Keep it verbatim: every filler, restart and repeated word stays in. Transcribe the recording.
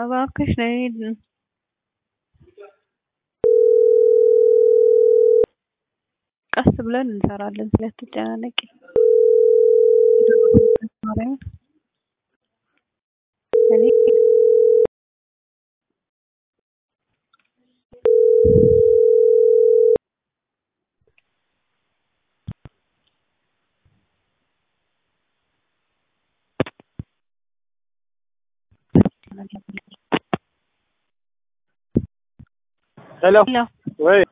እባክሽ ነይ ቀስ ብለን እንሰራለን ስለተጨናነቂ እኔ ሄሎ ሄሎ ወይ